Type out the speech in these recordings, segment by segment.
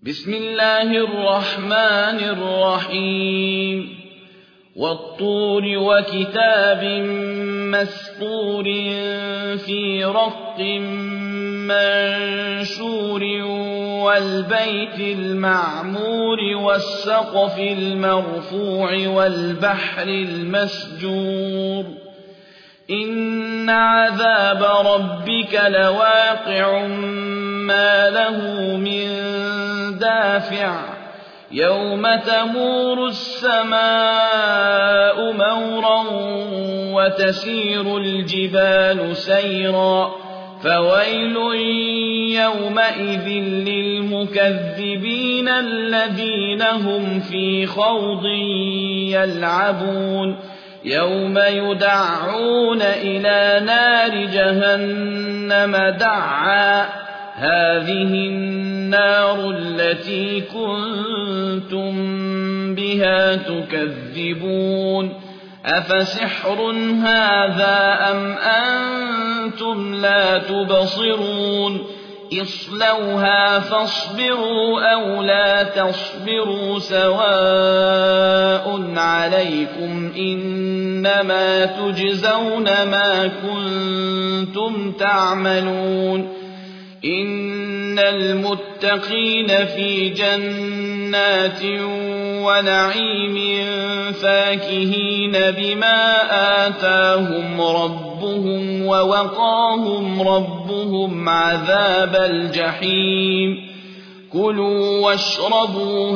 بسم الله الرحمن الرحيم والطور وكتاب مسطور في رق منشور والبيت المعمور والسقف المرفوع والبحر المسجور إن عذاب ربك لواقع ما له من دافع يوم تمور السماء مورا وتسير الجبال سيرا فويل يومئذ للمكذبين الذين هم في خوض يلعبون يوم يدعون إلى نار جهنم دعا هذه النار التي كنتم بها تكذبون أفسحر هذا أم أنتم لا تبصرون اصلوها فاصبروا أو لا تصبروا سواء عليكم إنما تجزون ما كنتم تعملون إن المتقين في جنات ونعيم فاكهين بما آتاهم ربهم ووقاهم ربهم عذاب الجحيم كلوا واشربوا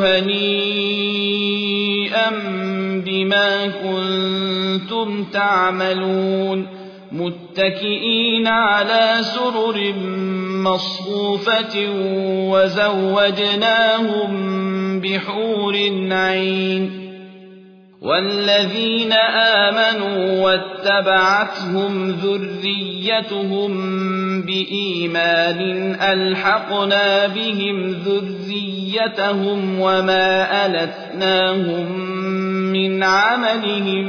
هنيئا بما كنتم تعملون متكئين على سرر مصفوفة وزوجناهم بحور عين والذين آمنوا واتبعتهم ذريتهم بإيمان ألحقنا بهم ذريتهم وما ألتناهم من عملهم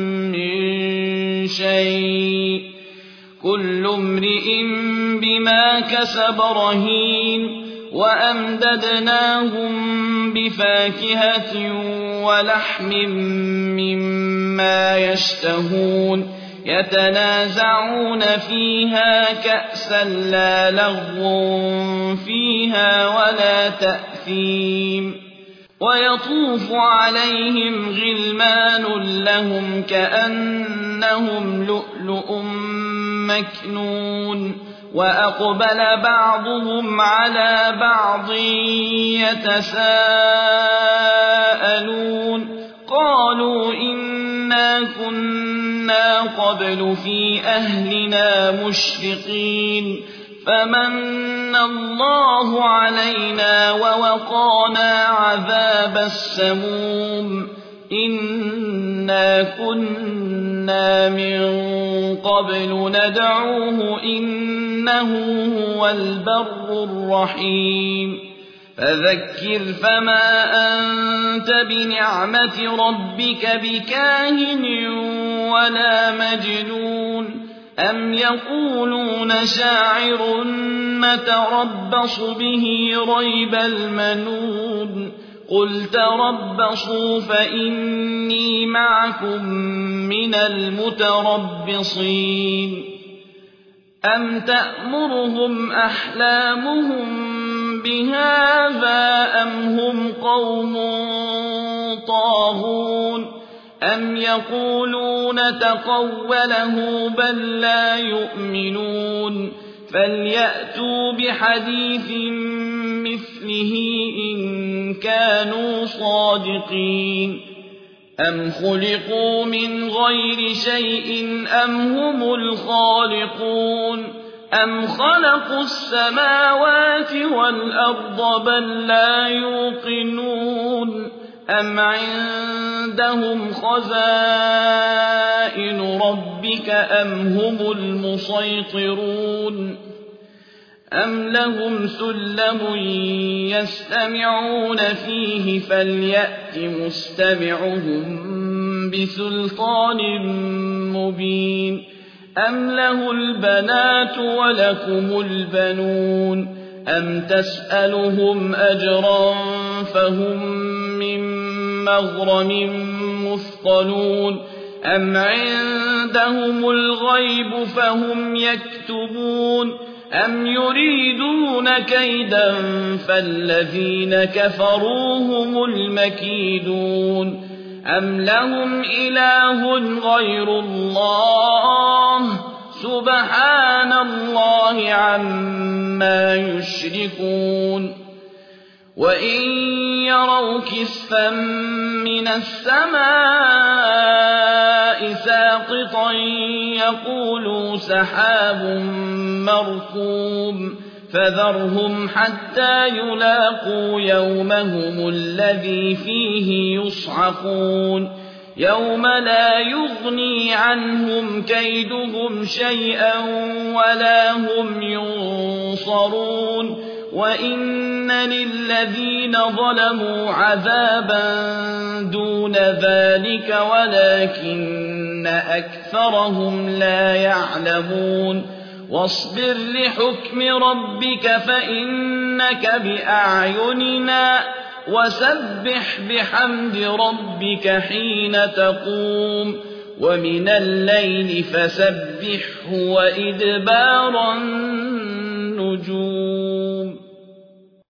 من شيء كل امرئ بما كسب رهين وأمددناهم بفاكهة ولحم مما يشتهون يتنازعون فيها كأسا لا لغو فيها ولا تأثيم ويطوف عليهم غلمان لهم كأنهم لؤلؤ مكنون وأقبل بعضهم على بعض يتساءلون قالوا إنا كنا قبل في أهلنا مشفقين فمن الله علينا ووقانا عذاب السموم إنا كنا من قبل ندعوه إنه هو البر الرحيم فذكر فما أنت بنعمة ربك بكاهن ولا مجنون أم يقولون شاعر نتربص به ريب المنون قل تربصوا فإني معكم من المتربصين أم تأمرهم أحلامهم بهذا أم هم قوم طاغون أم يقولون تقوله بل لا يؤمنون فليأتوا بحديث مثله إن كانوا صادقين أم خلقوا من غير شيء أم هم الخالقون أم خلقوا السماوات والأرض بل لا يوقنون أم عندهم خزائن ربك أم هم المسيطرون أم لهم سلم يستمعون فيه فليأت مستمعهم بسلطان مبين أم له البنات ولكم البنون أم تسألهم أجرا فهم من مغرم مثقلون أم عندهم الغيب فهم يكتبون أم يريدون كيدا فالذين كفروا هم المكيدون أم لهم إله غير الله سبحان الله عما يشركون وإن يروا كسفا من السماء ساقطا يقولوا سحاب مركوم فذرهم حتى يلاقوا يومهم الذي فيه يصعقون يوم لا يغني عنهم كيدهم شيئا ولا هم ينصرون وإن للذين ظلموا عذابا دون ذلك ولكن أكثرهم لا يعلمون واصبر لحكم ربك فإنك بأعيننا وسبح بحمد ربك حين تقوم ومن الليل فسبحه وإدبار النجوم